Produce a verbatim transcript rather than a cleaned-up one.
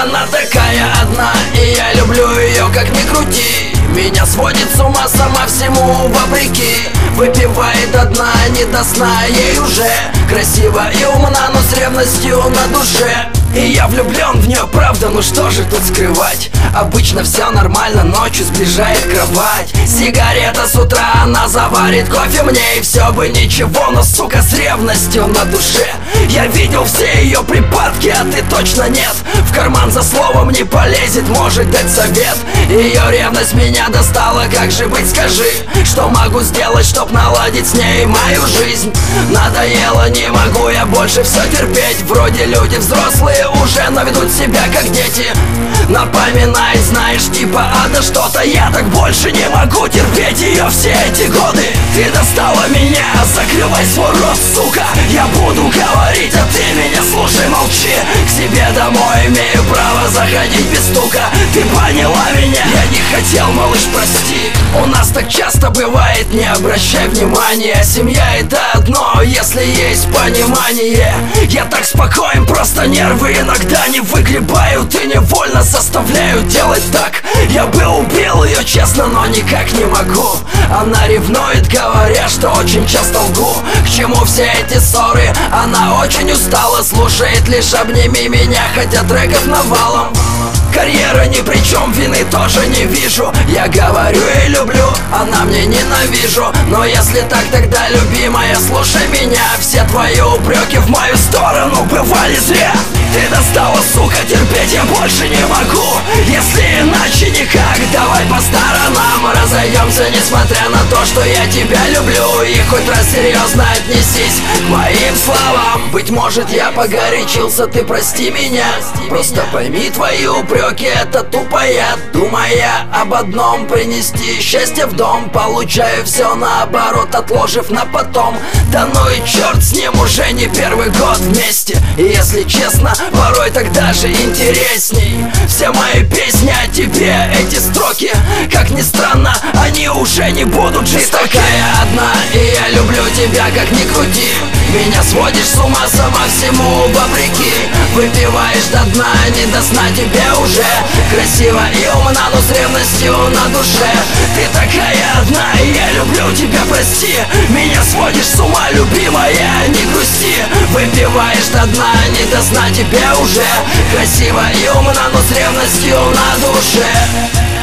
она такая одна, и я люблю ее как ни крути. Меня сводит с ума сама всему вопреки. Выпивает до дна, не до сна ей уже. Красиво и умна, но с ревностью на душе. И я влюблен в нее, правда, ну что же тут скрывать? Обычно все нормально, ночью сближает кровать. Сигарета с утра, она заварит кофе мне. И все бы ничего, но сука с ревностью на душе. Я видел все ее припадки, а ты точно нет. В карман за словом не полезет, может дать совет. Ее ревность меня достала, как же быть, скажи? Что могу сделать, чтоб наладить с ней мою жизнь? Надоело, не могу я больше все терпеть. Вроде люди взрослые уже, но ведут себя как дети. Напоминай, знаешь, типа, а да что-то я так больше не могу терпеть ее все эти годы. Ты достала меня, закрывай свой рот, сука. Я буду говорить, а ты меня слушай, молчи. К себе домой имею право заходить без стука. Ты поняла меня? Я не хотел, малыш, прости. У нас так часто бывает, не обращай внимания. Семья это одно, если есть понимание. Я так спокоен, просто нервы иногда не выгребают и невольно заставляют делать так. Я бы убил ее, честно, но никак не могу. Она ревнует, говоря, что очень часто лгу. К чему все эти ссоры? Она очень устала, слушает лишь «Обними меня», хотя треков навалом. Карьера ни при чем, вины тоже не вижу. Я говорю и люблю, она мне ненавижу. Но если так, тогда, любимая, слушай меня. Все твои упреки в мою сторону бывали зря. Ты достала, сука, терпеть я больше не могу. Если иначе никак, давай по сторонам разойдемся, несмотря на то, что я тебя люблю. И хоть раз серьезно отнесись к моим словам. Быть может, я погорячился, ты прости меня. Просто пойми, твои упреки это тупо я. Думая об одном, принести счастье в дом. Получаю все наоборот, отложив на потом. Да ну и черт с ним, уже не первый год вместе. И если честно, порой так даже интересней. Все мои песни о тебе, эти строки, как ни странно, они уже не будут жестоки. Ты такая одна, и я люблю тебя как ни крути. Меня сводишь с ума сама всему вопреки. Выпиваешь до дна, не до сна тебе уже. Красиво и умна, но с ревностью на душе. Ты такая одна, и я люблю тебя, прости. Меня сводишь с ума, любимая, не грусти. Выпиваешь до дна, не до сна тебе уже. Красиво и умна, но с ревностью на душе.